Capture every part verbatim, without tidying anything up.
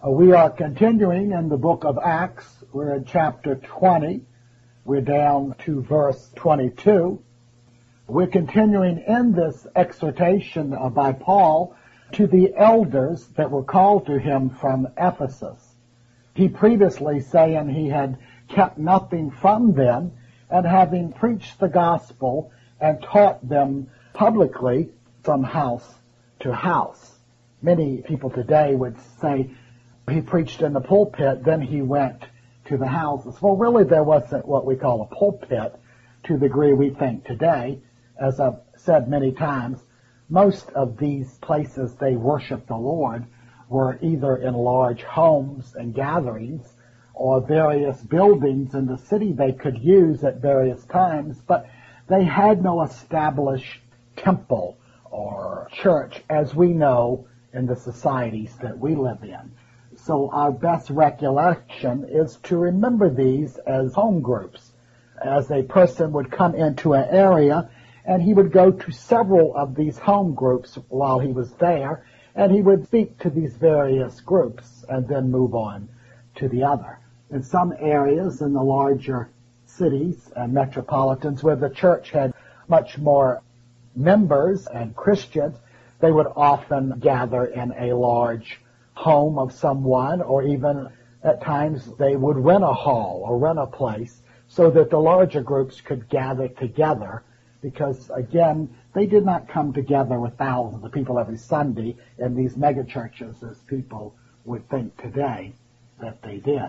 Uh, we are continuing in the book of Acts. We're in chapter twenty. We're down to verse twenty-two. We're continuing in this exhortation uh, by Paul to the elders that were called to him from Ephesus. He previously saying he had kept nothing from them, and having preached the gospel and taught them publicly from house to house. Many people today would say he preached in the pulpit, then he went to the houses. Well, really there wasn't what we call a pulpit to the degree we think today. As I've said many times, most of these places they worship the Lord were either in large homes and gatherings or various buildings in the city they could use at various times, but they had no established temple or church as we know in the societies that we live in. So our best recollection is to remember these as home groups, as a person would come into an area and he would go to several of these home groups while he was there, and he would speak to these various groups and then move on to the other. In some areas in the larger cities and metropolitans where the church had much more members and Christians, they would often gather in a large home of someone, or even at times they would rent a hall or rent a place so that the larger groups could gather together, because again, they did not come together with thousands of people every Sunday in these mega churches as people would think today that they did.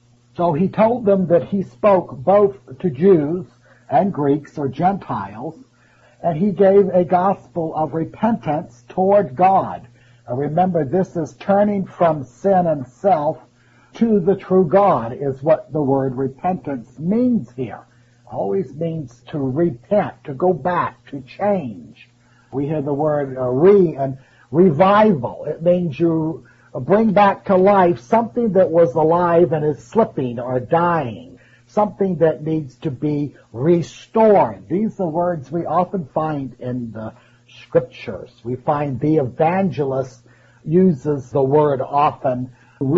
So he told them that he spoke both to Jews and Greeks or Gentiles, and he gave a gospel of repentance toward God. Now remember, this is turning from sin and self to the true God is what the word repentance means here. Always means to repent, to go back, to change. We hear the word uh, re and revival. It means you bring back to life something that was alive and is slipping or dying, something that needs to be restored. These are words we often find in the scriptures. We find the evangelist uses the word often,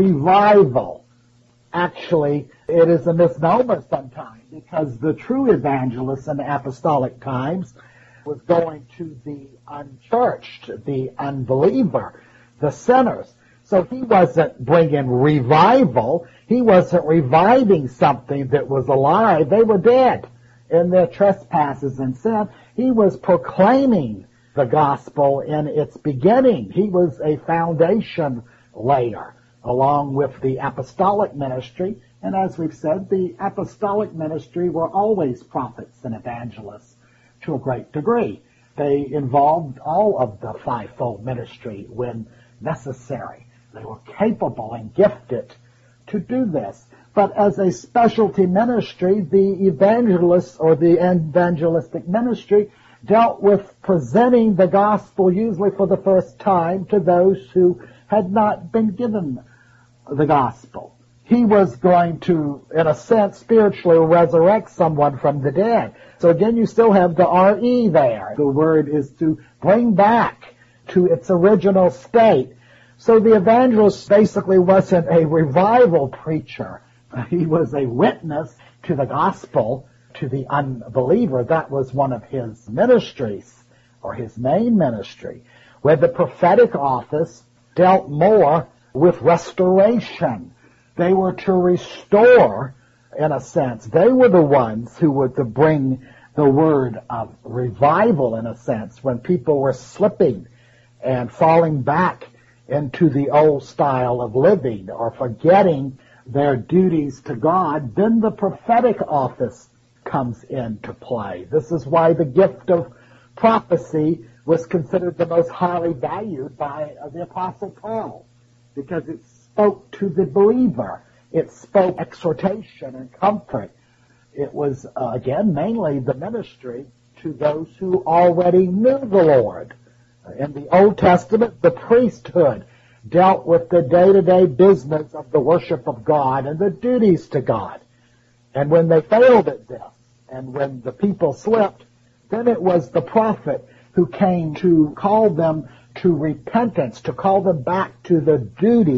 revival. Actually, it is a misnomer sometimes, because the true evangelist in the apostolic times was going to the unchurched, the unbeliever, the sinners. So he wasn't bringing revival. He wasn't reviving something that was alive. They were dead in their trespasses and sin. He was proclaiming the gospel in its beginning. He was a foundation layer, along with the apostolic ministry. And as we've said, the apostolic ministry were always prophets and evangelists to a great degree. They involved all of the fivefold ministry when necessary. They were capable and gifted to do this. But as a specialty ministry, the evangelist or the evangelistic ministry dealt with presenting the gospel usually for the first time to those who had not been given the gospel. He was going to, in a sense, spiritually resurrect someone from the dead. So again, you still have the R E there. The word is to bring back to its original state. So the evangelist basically wasn't a revival preacher. He was a witness to the gospel to the unbeliever. That was one of his ministries, or his main ministry, where the prophetic office dealt more with restoration. They were to restore, in a sense. They were the ones who were to bring the word of revival, in a sense, when people were slipping and falling back into the old style of living or forgetting their duties to God. Then the prophetic office comes into play. This is why the gift of prophecy was considered the most highly valued by the Apostle Paul, because it spoke to the believer. It spoke exhortation and comfort. It was, uh, again, mainly the ministry to those who already knew the Lord. In the Old Testament, the priesthood dealt with the day-to-day business of the worship of God and the duties to God. And when they failed at this, and when the people slipped, then it was the prophet who came to call them to repentance, to call them back to the duty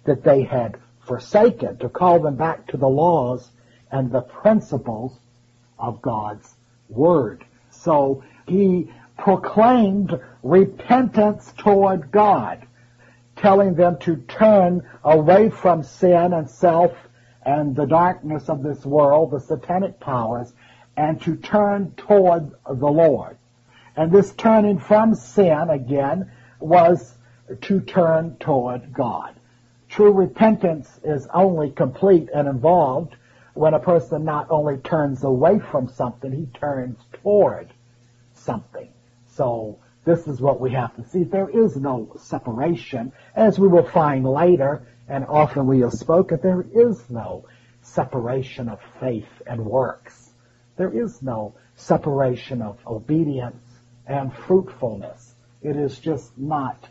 that they had forsaken, to call them back to the laws and the principles of God's Word. So he proclaimed repentance toward God, telling them to turn away from sin and self and the darkness of this world, the satanic powers, and to turn toward the Lord. And this turning from sin, again, was to turn toward God. True repentance is only complete and involved when a person not only turns away from something, he turns toward something. So this is what we have to see. There is no separation, as we will find later, and often we have spoken, there is no separation of faith and works. There is no separation of obedience and fruitfulness. It is just not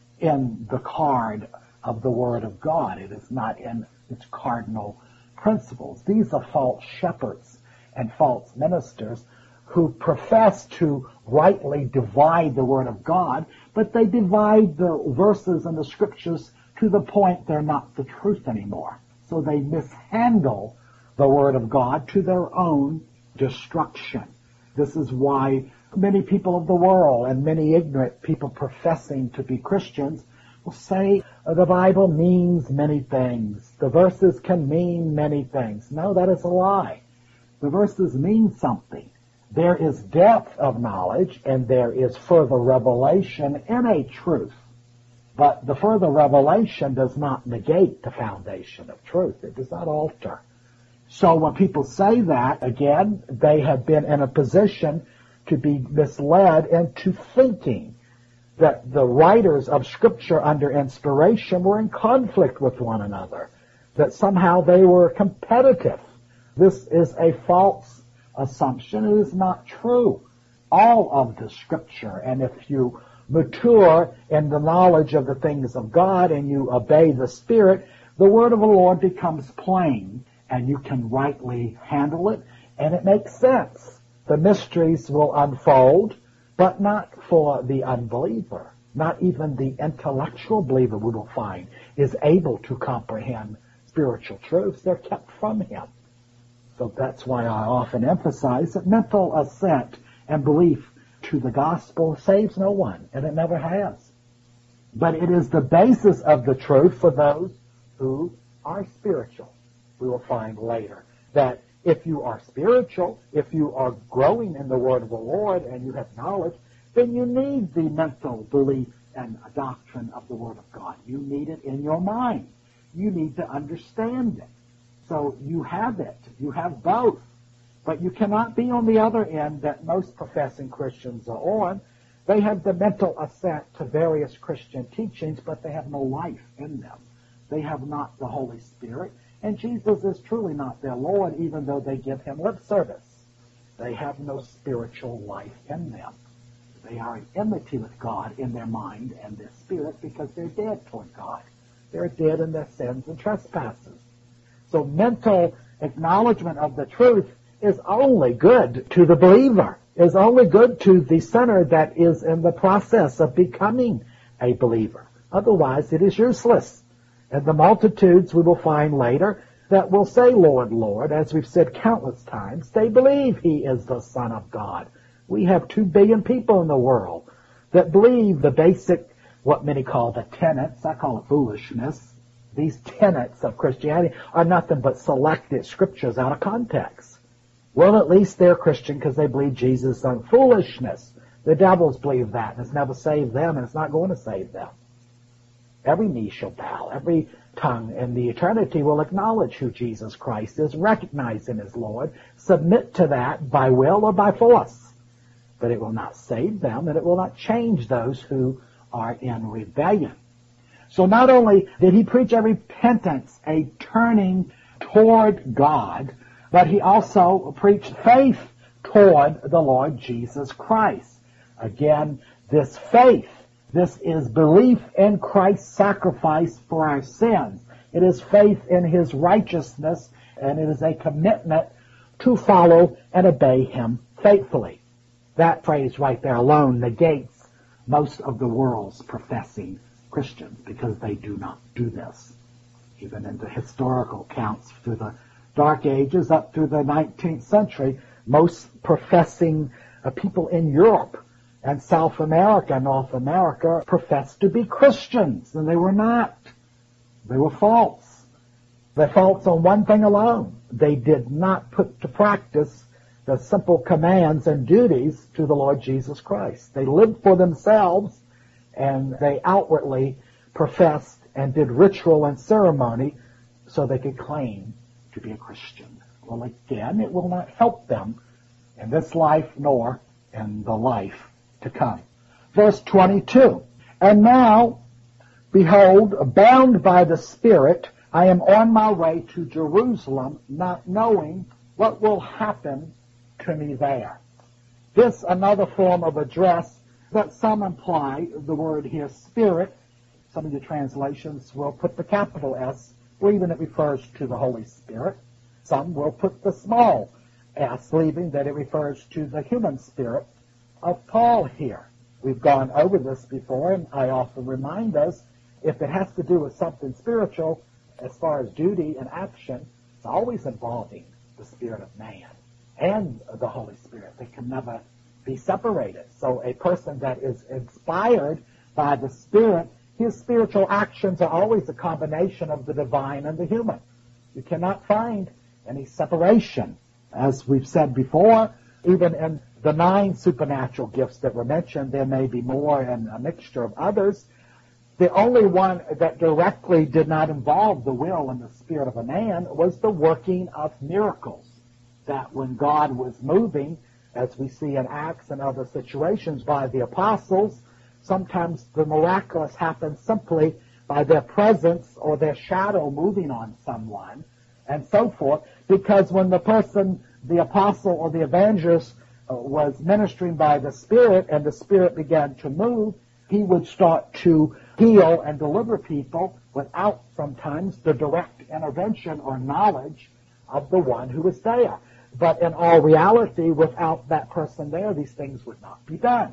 in the card of the Word of God. It is not in its cardinal principles. These are false shepherds and false ministers who profess to rightly divide the Word of God, but they divide the verses and the Scriptures to the point they're not the truth anymore. So they mishandle the Word of God to their own destruction. This is why many people of the world and many ignorant people professing to be Christians will say the Bible means many things. The verses can mean many things. No, that is a lie. The verses mean something. There is depth of knowledge and there is further revelation in a truth. But the further revelation does not negate the foundation of truth. It does not alter. So when people say that, again, they have been in a position to be misled into thinking that the writers of Scripture under inspiration were in conflict with one another, that somehow they were competitive. This is a false assumption. It is not true. All of the Scripture, and if you mature in the knowledge of the things of God and you obey the Spirit, the Word of the Lord becomes plain and you can rightly handle it and it makes sense. The mysteries will unfold, but not for the unbeliever. Not even the intellectual believer, we will find, is able to comprehend spiritual truths. They're kept from him. So that's why I often emphasize that mental assent and belief to the gospel saves no one, and it never has. But it is the basis of the truth for those who are spiritual. We will find later that if you are spiritual, if you are growing in the Word of the Lord and you have knowledge, then you need the mental belief and doctrine of the Word of God. You need it in your mind. You need to understand it. So you have it. You have both. But you cannot be on the other end that most professing Christians are on. They have the mental assent to various Christian teachings, but they have no life in them. They have not the Holy Spirit. And Jesus is truly not their Lord, even though they give him lip service. They have no spiritual life in them. They are in enmity with God in their mind and their spirit because they're dead toward God. They're dead in their sins and trespasses. So mental acknowledgement of the truth is only good to the believer, is only good to the sinner that is in the process of becoming a believer. Otherwise, it is useless. And the multitudes we will find later that will say, Lord, Lord, as we've said countless times, they believe he is the Son of God. We have two billion people in the world that believe the basic, what many call the tenets, I call it foolishness. These tenets of Christianity are nothing but selected scriptures out of context. Well, at least they're Christian because they believe Jesus is some foolishness. The devils believe that, and it's never saved them, and it's not going to save them. Every knee shall bow, every tongue in the eternity will acknowledge who Jesus Christ is, recognize him as Lord, submit to that by will or by force. But it will not save them, and it will not change those who are in rebellion. So not only did he preach a repentance, a turning toward God, but he also preached faith toward the Lord Jesus Christ. Again, this faith, this is belief in Christ's sacrifice for our sins. It is faith in his righteousness, and it is a commitment to follow and obey him faithfully. That phrase right there alone negates most of the world's professing Christians because they do not do this. even in the historical accounts through the Dark Ages up through the nineteenth century, most professing uh, people in Europe and South America, North America, professed to be Christians, and they were not. They were false. They're false on one thing alone. They did not put to practice the simple commands and duties to the Lord Jesus Christ. They lived for themselves, and they outwardly professed and did ritual and ceremony so they could claim to be a Christian. Well, again, it will not help them in this life nor in the life to come. Verse twenty-two, and now, behold, bound by the Spirit, I am on my way to Jerusalem, not knowing what will happen to me there. This, another form of address that some imply the word here, Spirit. Some of your translations will put the capital S, believing it refers to the Holy Spirit. Some will put the small s, believing that it refers to the human spirit of Paul here. We've gone over this before, and I often remind us, if it has to do with something spiritual, as far as duty and action, it's always involving the spirit of man and the Holy Spirit. They can never be separated. So a person that is inspired by the Spirit, his spiritual actions are always a combination of the divine and the human. You cannot find any separation. As we've said before, even in the nine supernatural gifts that were mentioned, there may be more and a mixture of others. The only one that directly did not involve the will and the spirit of a man was the working of miracles. That when God was moving, as we see in Acts and other situations by the apostles, sometimes the miraculous happens simply by their presence or their shadow moving on someone, and so forth, because when the person, the apostle or the evangelist, uh, was ministering by the Spirit and the Spirit began to move, he would start to heal and deliver people without sometimes the direct intervention or knowledge of the one who was there. But in all reality, without that person there, these things would not be done.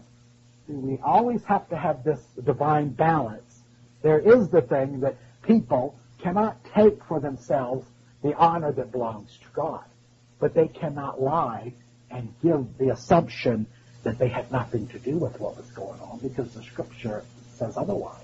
We always have to have this divine balance. There is the thing that people cannot take for themselves the honor that belongs to God, but they cannot lie and give the assumption that they had nothing to do with what was going on, because the Scripture says otherwise.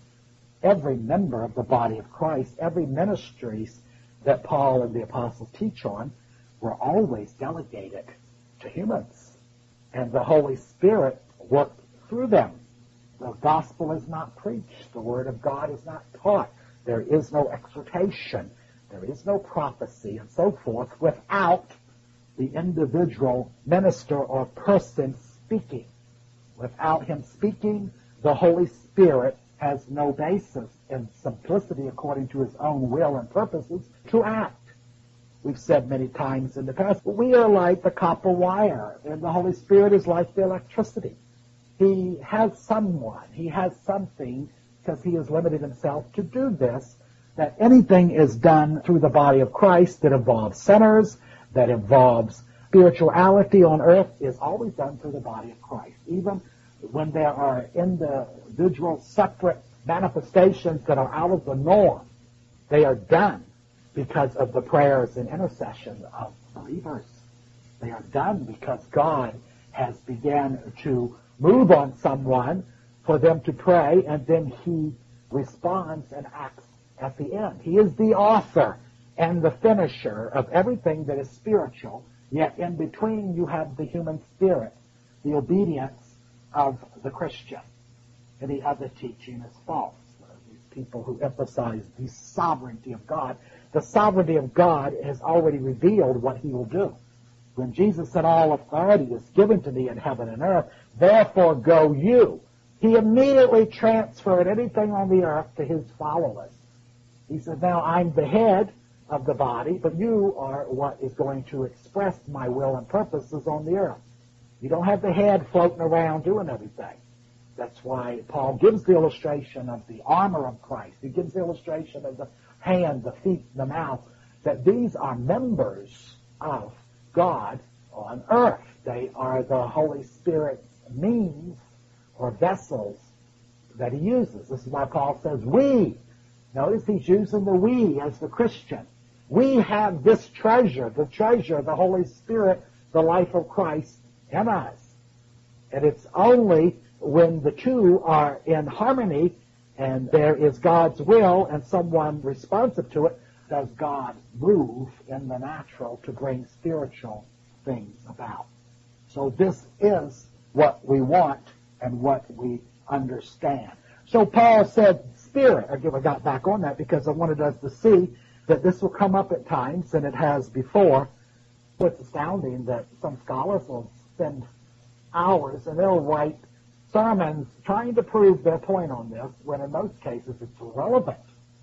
Every member of the body of Christ, every ministries that Paul and the apostles teach on, were always delegated to humans, and the Holy Spirit worked through them. The gospel is not preached. The word of God is not taught. There is no exhortation. There is no prophecy, and so forth, without the individual minister or person speaking. Without him speaking, the Holy Spirit has no basis in simplicity, according to his own will and purposes, to act. We've said many times in the past, we are like the copper wire, and the Holy Spirit is like the electricity. He has someone, he has something, because he has limited himself to do this, that anything is done through the body of Christ that involves sinners, that involves spirituality on earth, is always done through the body of Christ. Even when there are individual separate manifestations that are out of the norm, they are done because of the prayers and intercession of believers. They are done because God has began to move on someone for them to pray, and then he responds and acts at the end. He is the author and the finisher of everything that is spiritual, yet in between you have the human spirit, the obedience of the Christian. Any other teaching is false. These people who emphasize the sovereignty of God, the sovereignty of God has already revealed what he will do. When Jesus said, all authority is given to me in heaven and earth, therefore go you, he immediately transferred anything on the earth to his followers. He said, now I'm the head of the body, but you are what is going to express my will and purposes on the earth. You don't have the head floating around doing everything. That's why Paul gives the illustration of the armor of Christ. He gives the illustration of the hand, the feet, the mouth, that these are members of God on earth. They are the Holy Spirit's means or vessels that he uses. This is why Paul says, we, Notice he's using the we as the Christian. We have this treasure, the treasure, the Holy Spirit, the life of Christ in us. And it's only when the two are in harmony and there is God's will and someone responsive to it, does God move in the natural to bring spiritual things about. So this is what we want and what we understand. So Paul said spirit. Again, I got back on that because I wanted us to see that this will come up at times, and it has before. It's astounding that some scholars will spend hours and they'll write sermons trying to prove their point on this, when in most cases it's irrelevant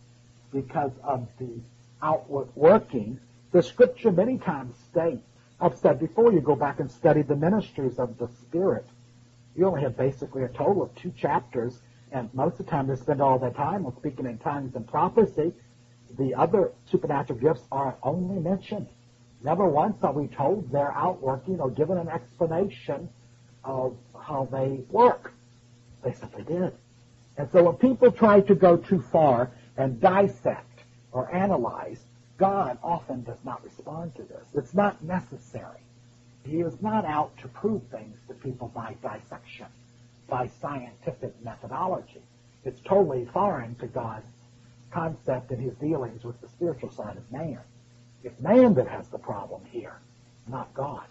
because of the outward working. The Scripture many times states, I've said before, you go back and study the ministries of the Spirit. You only have basically a total of two chapters, and most of the time they spend all their time on speaking in tongues and prophecy. The other supernatural gifts are only mentioned. Never once are we told they're outworking or given an explanation of how they work. They simply did. And so when people try to go too far and dissect or analyze, God often does not respond to this. It's not necessary. He is not out to prove things to people by dissection, by scientific methodology. It's totally foreign to God's concept and his dealings with the spiritual side of man. It's man that has the problem here, not God.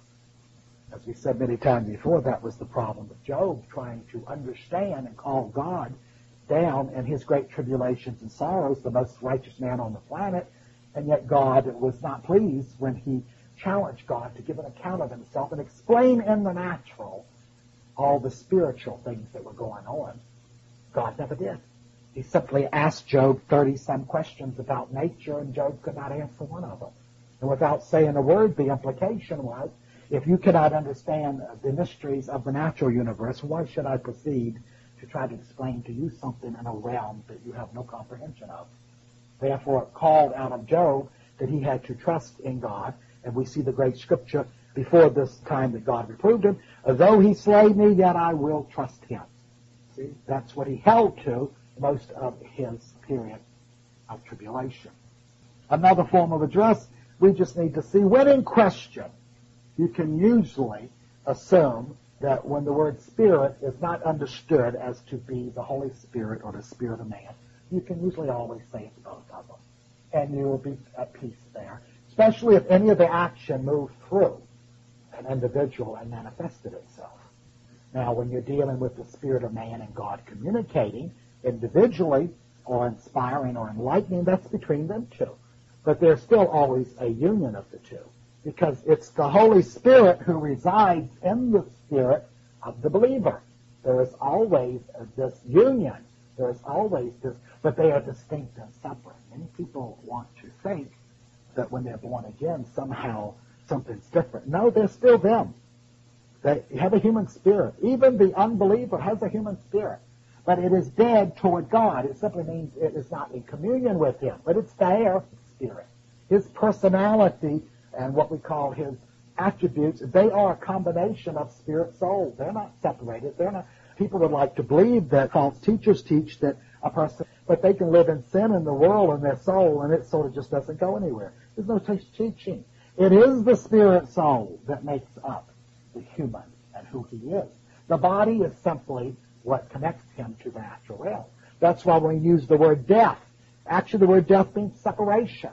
As we said many times before, that was the problem with Job, trying to understand and call God down in his great tribulations and sorrows, the most righteous man on the planet, and yet God was not pleased when he challenged God to give an account of himself and explain in the natural all the spiritual things that were going on. God never did. He simply asked Job thirty-some questions about nature, and Job could not answer one of them. And without saying a word, the implication was, if you cannot understand the mysteries of the natural universe, why should I proceed to try to explain to you something in a realm that you have no comprehension of? Therefore, it called out of Job that he had to trust in God, and we see the great scripture before this time that God reproved him, though he slay me, yet I will trust him. See, that's what he held to most of his period of tribulation. Another form of address, we just need to see when in question. You can usually assume that when the word spirit is not understood as to be the Holy Spirit or the Spirit of man, you can usually always say it's both of them. And you will be at peace there, especially if any of the action moved through an individual and manifested itself. Now, when you're dealing with the Spirit of man and God communicating individually or inspiring or enlightening, that's between them two. But there's still always a union of the two, because it's the Holy Spirit who resides in the spirit of the believer. There is always this union. There is always this, but they are distinct and separate. Many people want to think that when they're born again, somehow something's different. No, they're still them. They have a human spirit. Even the unbeliever has a human spirit. But it is dead toward God. It simply means it is not in communion with him. But it's there, spirit. His personality and what we call his attributes, they are a combination of spirit, soul. They're not separated. They're not. People would like to believe that false teachers teach that a person, but they can live in sin in the world in their soul, and it sort of just doesn't go anywhere. There's no teaching. It is the spirit soul that makes up the human and who he is. The body is simply what connects him to the natural realm. That's why when we use the word death, actually the word death means separation.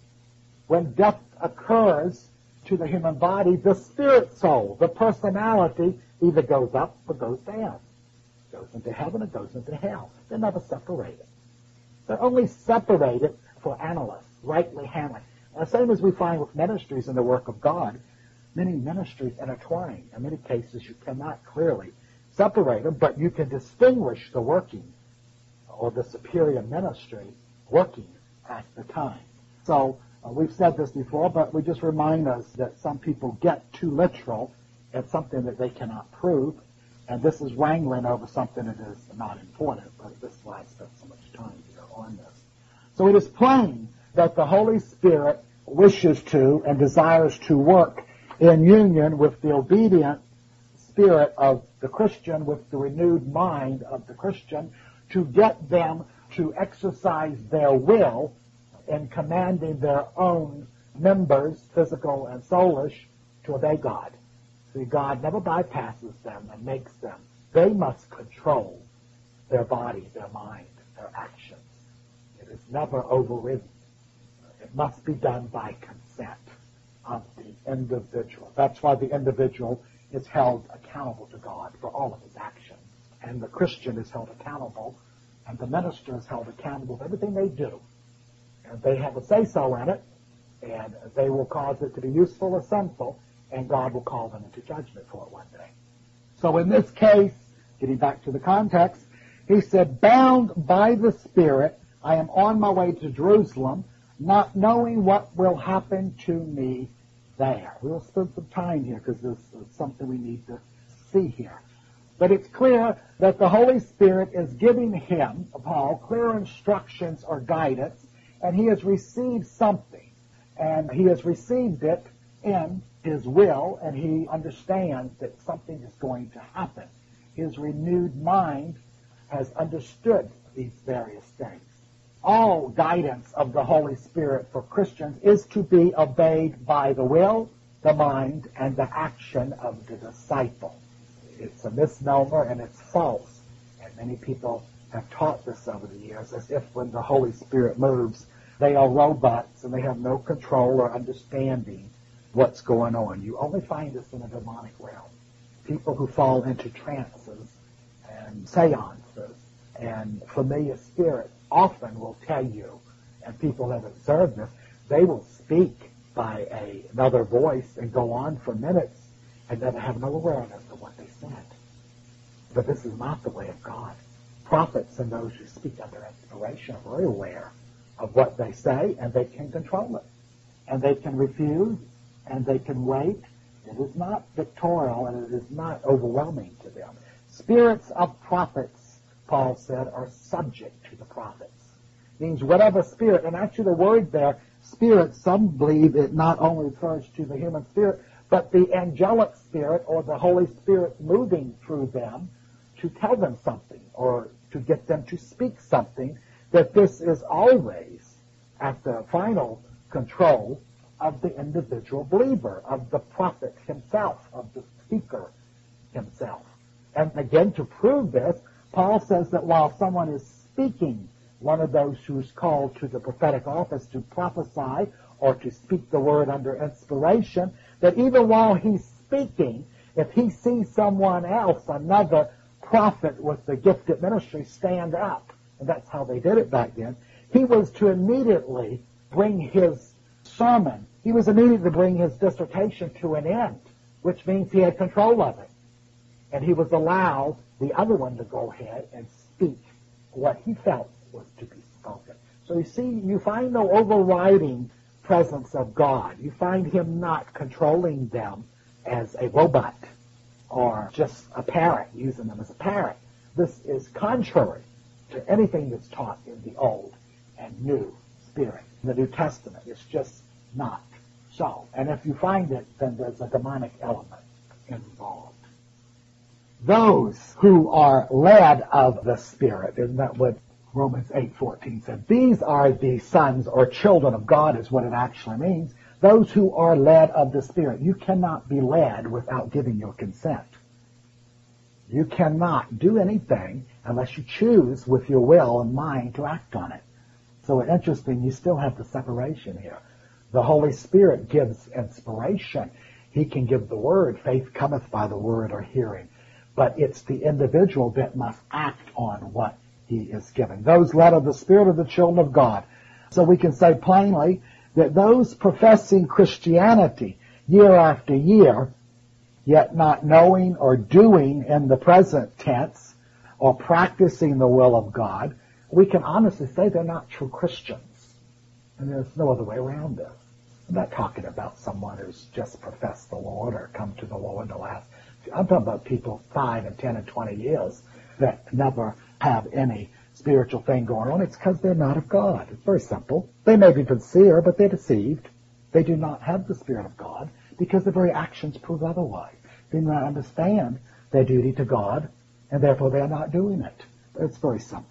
When death occurs to the human body, the spirit soul, the personality, either goes up or goes down. It goes into heaven, it goes into hell. They're never separated. They're only separated for analysts, rightly handling. The same as we find with ministries in the work of God. Many ministries intertwine. In many cases, you cannot clearly separate them, but you can distinguish the working or the superior ministry working at the time. So uh, we've said this before, but we just remind us that some people get too literal at something that they cannot prove, and this is wrangling over something that is not important, but this is why I spent so much time here on this. So it is plain that the Holy Spirit wishes to and desires to work in union with the obedient spirit of the Christian, with the renewed mind of the Christian, to get them to exercise their will in commanding their own members, physical and soulish, to obey God. See, God never bypasses them and makes them. They must control their body, their mind, their actions. It is never overridden. It must be done by consent of the individual. That's why the individual is held accountable to God for all of his actions. And the Christian is held accountable, and the minister is held accountable for everything they do. And they have a say-so in it, and they will cause it to be useful or sinful, and God will call them into judgment for it one day. So in this case, getting back to the context, he said, bound by the Spirit, I am on my way to Jerusalem, not knowing what will happen to me there. We'll spend some time here because this is something we need to see here. But it's clear that the Holy Spirit is giving him, Paul, clear instructions or guidance, and he has received something. And he has received it in his will, and he understands that something is going to happen. His renewed mind has understood these various things. All guidance of the Holy Spirit for Christians is to be obeyed by the will, the mind, and the action of the disciple. It's a misnomer and it's false. And many people have taught this over the years as if when the Holy Spirit moves, they are robots and they have no control or understanding what's going on. You only find this in a demonic realm. People who fall into trances and seances and familiar spirits often will tell you, and people have observed this, they will speak by a, another voice and go on for minutes and then have no awareness of what they said. But this is not the way of God. Prophets and those who speak under inspiration are very aware of what they say, and they can control it. And they can refuse, and they can wait. It is not victorial, and it is not overwhelming to them. Spirits of prophets, Paul said, are subject to the prophets. Means whatever spirit, and actually the word there, spirit, some believe it not only refers to the human spirit, but the angelic spirit or the Holy Spirit moving through them to tell them something or to get them to speak something, that this is always at the final control of the individual believer, of the prophet himself, of the speaker himself. And again, to prove this, Paul says that while someone is speaking, one of those who is called to the prophetic office to prophesy or to speak the word under inspiration, that even while he's speaking, if he sees someone else, another prophet with the gifted ministry, stand up, and that's how they did it back then, he was to immediately bring his sermon, he was immediately to bring his dissertation to an end, which means he had control of it. And he was allowed the other one to go ahead and speak what he felt was to be spoken. So you see, you find no overriding presence of God. You find him not controlling them as a robot or just a parrot, using them as a parrot. This is contrary to anything that's taught in the Old and New Spirit. In the New Testament, it's just not so. And if you find it, then there's a demonic element involved. Those who are led of the Spirit, isn't that what Romans eight fourteen said? These are the sons or children of God is what it actually means. Those who are led of the Spirit. You cannot be led without giving your consent. You cannot do anything unless you choose with your will and mind to act on it. So it's interesting, you still have the separation here. The Holy Spirit gives inspiration. He can give the word. Faith cometh by the word or hearing. But it's the individual that must act on what he is given. Those led of the Spirit of the children of God. So we can say plainly that those professing Christianity year after year, yet not knowing or doing in the present tense or practicing the will of God, we can honestly say they're not true Christians. And there's no other way around this. I'm not talking about someone who's just professed the Lord or come to the Lord in the last. I'm talking about people five and ten and twenty years that never have any spiritual thing going on. It's because they're not of God. It's very simple. They may be sincere, but they're deceived. They do not have the Spirit of God because their very actions prove otherwise. They do not understand their duty to God, and therefore they are not doing it. It's very simple.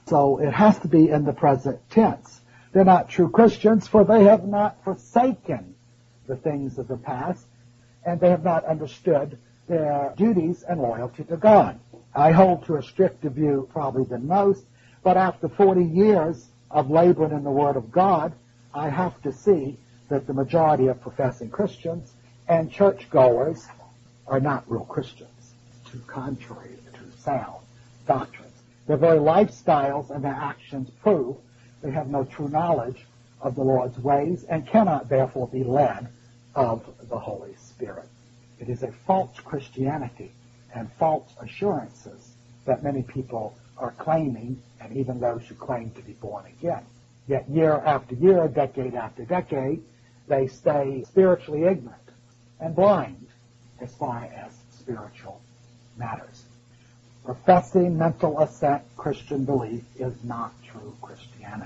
So it has to be in the present tense. They're not true Christians, for they have not forsaken the things of the past, and they have not understood their duties and loyalty to God. I hold to a stricter view probably than most, but after forty years of laboring in the Word of God, I have to see that the majority of professing Christians and churchgoers are not real Christians, too contrary to sound doctrines. Their very lifestyles and their actions prove they have no true knowledge of the Lord's ways and cannot therefore be led of the Holy Spirit. It is a false Christianity and false assurances that many people are claiming, and even those who claim to be born again. Yet year after year, decade after decade, they stay spiritually ignorant and blind as far as spiritual matters. Professing mental assent Christian belief is not true Christianity.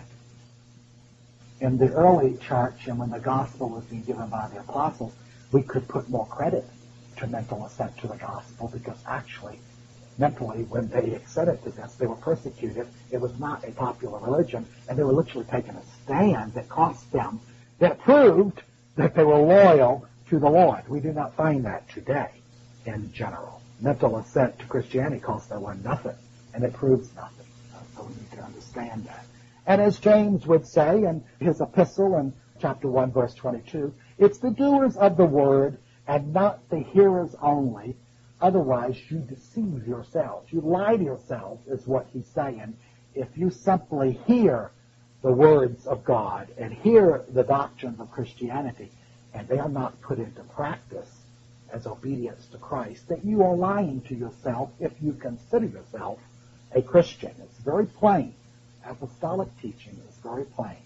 In the early church, and when the gospel was being given by the apostles, we could put more credit to mental assent to the gospel, because actually, mentally, when they accepted to this, they were persecuted. It was not a popular religion, and they were literally taking a stand that cost them, that proved that they were loyal to the Lord. We do not find that today in general. Mental assent to Christianity costs that one nothing, and it proves nothing. So we need to understand that. And as James would say in his epistle in chapter one, verse twenty-two, it's the doers of the word and not the hearers only. Otherwise, you deceive yourselves. You lie to yourselves, is what he's saying. If you simply hear the words of God and hear the doctrines of Christianity, and they are not put into practice as obedience to Christ, that you are lying to yourself if you consider yourself a Christian. It's very plain. Apostolic teaching is very plain.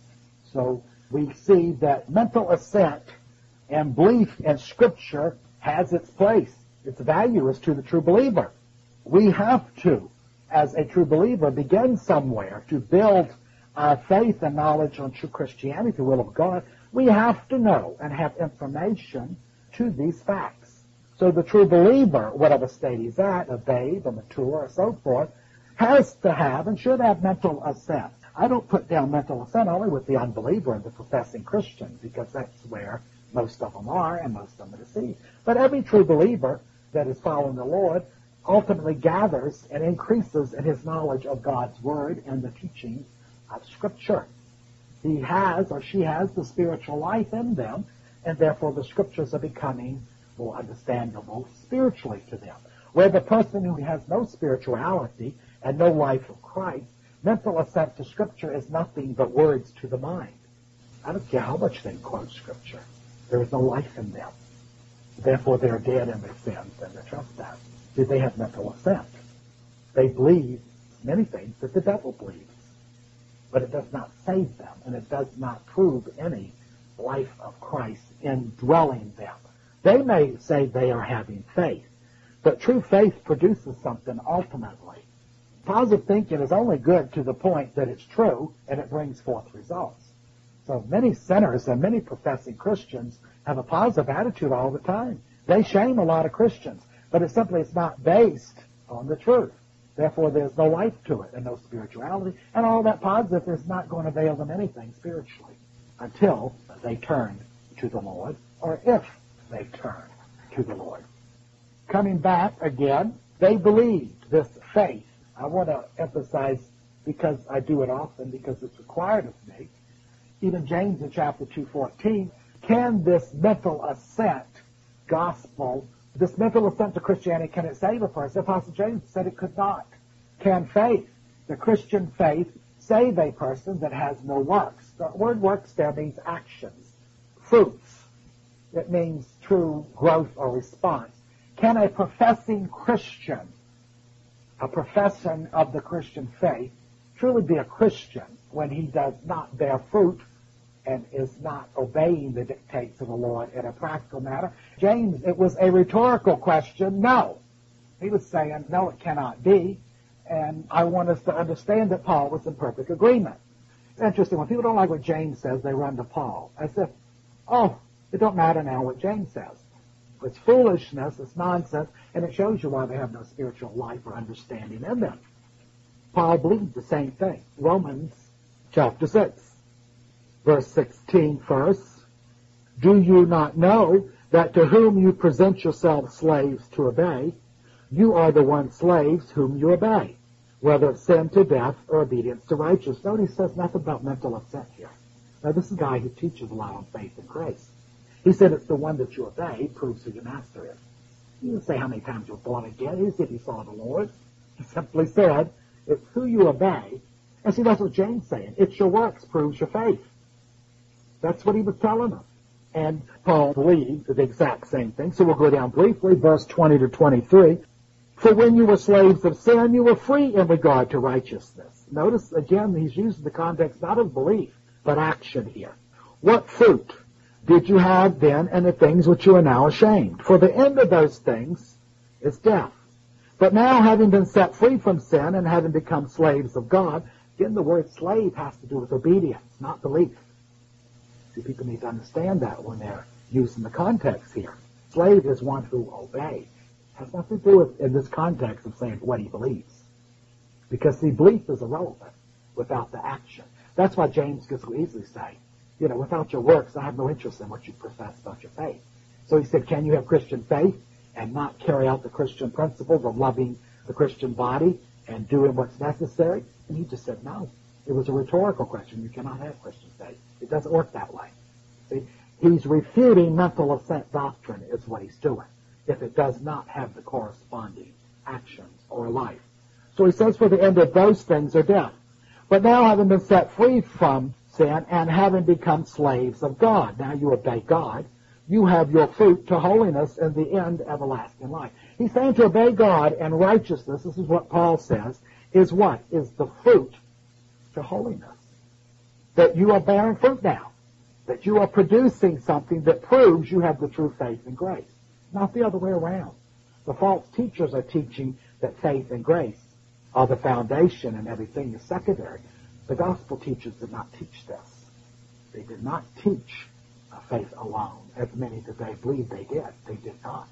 So we see that mental assent and belief in Scripture has its place. Its value is to the true believer. We have to, as a true believer, begin somewhere to build our faith and knowledge on true Christianity, the will of God. We have to know and have information to these facts. So the true believer, whatever state he's at, a babe, a mature, or so forth, has to have and should have mental assent. I don't put down mental assent only with the unbeliever and the professing Christian, because that's where most of them are and most of them are deceived. But every true believer that is following the Lord ultimately gathers and increases in his knowledge of God's Word and the teaching of Scripture. He has or she has the spiritual life in them, and therefore the Scriptures are becoming more understandable spiritually to them. Where the person who has no spirituality and no life of Christ, mental assent to Scripture is nothing but words to the mind. I don't care how much they quote Scripture. There is no life in them. Therefore, they are dead in their sins and their trespasses. See, they have mental assent. They believe many things that the devil believes. But it does not save them, and it does not prove any life of Christ indwelling them. They may say they are having faith, but true faith produces something ultimately. Positive thinking is only good to the point that it's true and it brings forth results. So many sinners and many professing Christians have a positive attitude all the time. They shame a lot of Christians, but it simply is not based on the truth. Therefore, there's no life to it and no spirituality, and all that positive is not going to avail them anything spiritually until they turn to the Lord, or if they turn to the Lord. Coming back again, they believed this faith. I want to emphasize, because I do it often, because it's required of me, even James in chapter two fourteen, can this mental assent gospel, this mental assent to Christianity, can it save a person? Apostle James said it could not. Can faith, the Christian faith, save a person that has no works? The word works there means actions, fruits. It means true growth or response. Can a professing Christian, a profession of the Christian faith, truly be a Christian when he does not bear fruit and is not obeying the dictates of the Lord in a practical matter? James, it was a rhetorical question. No. He was saying, no, it cannot be. And I want us to understand that Paul was in perfect agreement. It's interesting. When people don't like what James says, they run to Paul as if, oh, it don't matter now what James says. It's foolishness, it's nonsense, and it shows you why they have no spiritual life or understanding in them. Paul believed the same thing. Romans chapter six, verse sixteen first. Do you not know that to whom you present yourselves slaves to obey, you are the one slaves whom you obey, whether it's sin to death or obedience to righteousness? Notice he says nothing about mental assent here. Now, this is a guy who teaches a lot on faith and grace. He said it's the one that you obey proves who your master is. He didn't say how many times you were born again. He said he saw the Lord. He simply said it's who you obey. And see, that's what James is saying. It's your works proves your faith. That's what he was telling them. And Paul believed the exact same thing. So we'll go down briefly, verse twenty to twenty-three. For when you were slaves of sin, you were free in regard to righteousness. Notice, again, he's using the context not of belief, but action here. What fruit did you have then in the things which you are now ashamed? For the end of those things is death. But now, having been set free from sin and having become slaves of God, again, the word slave has to do with obedience, not belief. See, people need to understand that when they're using the context here. Slave is one who obeys. Has nothing to do with, in this context, of saying what he believes. Because, see, belief is irrelevant without the action. That's why James could so easily say, you know, without your works, I have no interest in what you profess about your faith. So he said, can you have Christian faith and not carry out the Christian principles of loving the Christian body and doing what's necessary? And he just said, no. It was a rhetorical question. You cannot have Christian faith. It doesn't work that way. See, he's refuting mental assent doctrine is what he's doing, if it does not have the corresponding actions or life. So he says, for the end of those things are death. But now, having been set free from sin and having become slaves of God, now you obey God, you have your fruit to holiness and the end everlasting life. He's saying to obey God and righteousness, this is what Paul says, is what? Is the fruit to holiness. That you are bearing fruit now. That you are producing something that proves you have the true faith and grace. Not the other way around. The false teachers are teaching that faith and grace are the foundation and everything is secondary. The gospel teachers did not teach this. They did not teach faith alone, as many today believe they did. They did not.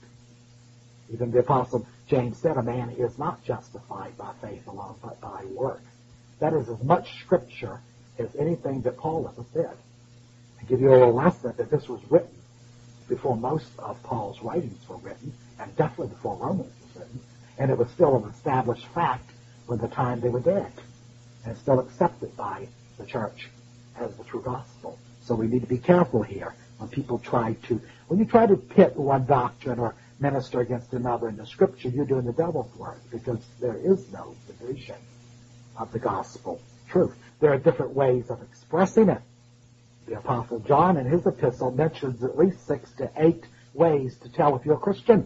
Even the Apostle James said, a man is not justified by faith alone, but by works. That is as much scripture as anything that Paul ever said. To give you a little lesson that this was written before most of Paul's writings were written, and definitely before Romans was written, and it was still an established fact when the time they were dead, and still accepted by the church as the true gospel. So we need to be careful here when people try to, when you try to pit one doctrine or minister against another in the scripture, you're doing the devil's work, because there is no division of the gospel truth. There are different ways of expressing it. The Apostle John in his epistle mentions at least six to eight ways to tell if you're a Christian.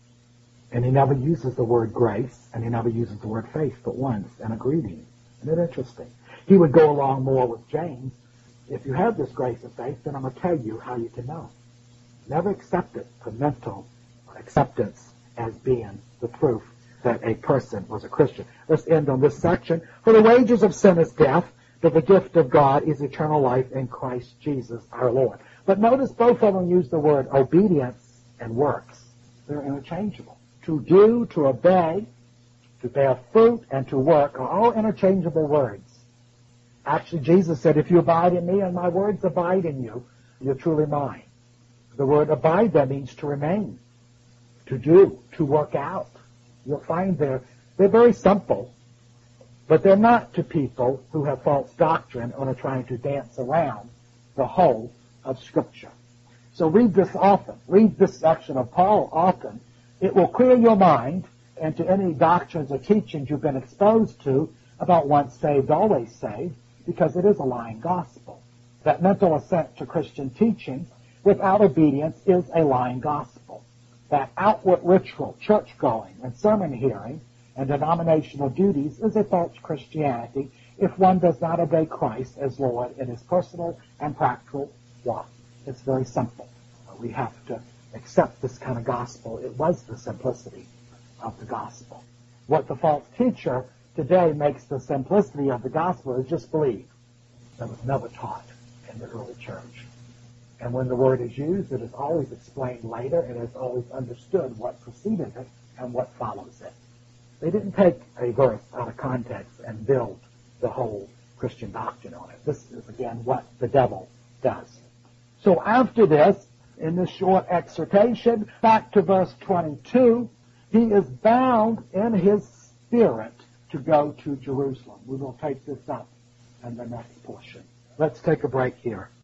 And he never uses the word grace, and he never uses the word faith but once, and a greeting. Isn't it interesting? He would go along more with James. If you have this grace of faith, then I'm going to tell you how you can know. Never accept it for mental acceptance as being the proof that a person was a Christian. Let's end on this section. For the wages of sin is death, but the gift of God is eternal life in Christ Jesus our Lord. But notice both of them use the word obedience and works. They're interchangeable. To do, to obey, to bear fruit, and to work are all interchangeable words. Actually, Jesus said, if you abide in me and my words abide in you, you're truly mine. The word abide there means to remain, to do, to work out. You'll find they're, they're very simple, but they're not to people who have false doctrine or are trying to dance around the whole of Scripture. So read this often. Read this section of Paul often. It will clear your mind and to any doctrines or teachings you've been exposed to about once saved, always saved, because it is a lying gospel. That mental assent to Christian teaching without obedience is a lying gospel. That outward ritual, church-going, and sermon hearing and denominational duties is a false Christianity if one does not obey Christ as Lord in his personal and practical walk. It's very simple. We have to accept this kind of gospel. It was the simplicity of the gospel. What the false teacher today makes the simplicity of the gospel is just believe. That was never taught in the early church. And when the word is used, it is always explained later, and it's always understood what preceded it and what follows it. They didn't take a verse out of context and build the whole Christian doctrine on it. This is, again, what the devil does. So after this, in this short exhortation, back to verse twenty-two, he is bound in his spirit to go to Jerusalem. We will take this up in the next portion. Let's take a break here.